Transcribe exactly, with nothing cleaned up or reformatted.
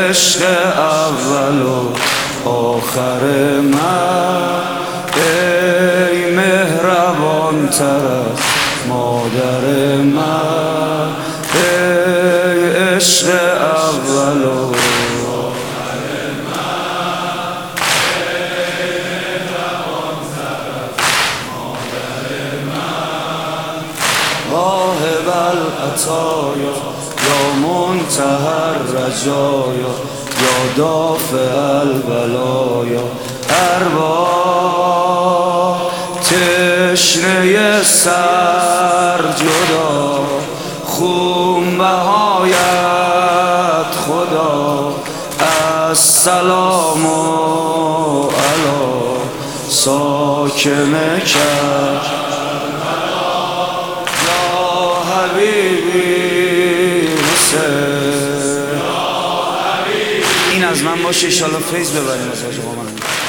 عشق اول و آخر من، ای مهربان تر از مادر من، ای عشق اول و آخر من، ای مهربان تر از مادر من، واهب العطایا یا منتهی الرجایا یا دافع البلایا، ارباب تشنه سر جدا، خون بهایت خدا، السلام علی ساکن کربلا، یا حبیبی حسین. این از من باشه، ایشالله فیض ببریم از حاج آقا.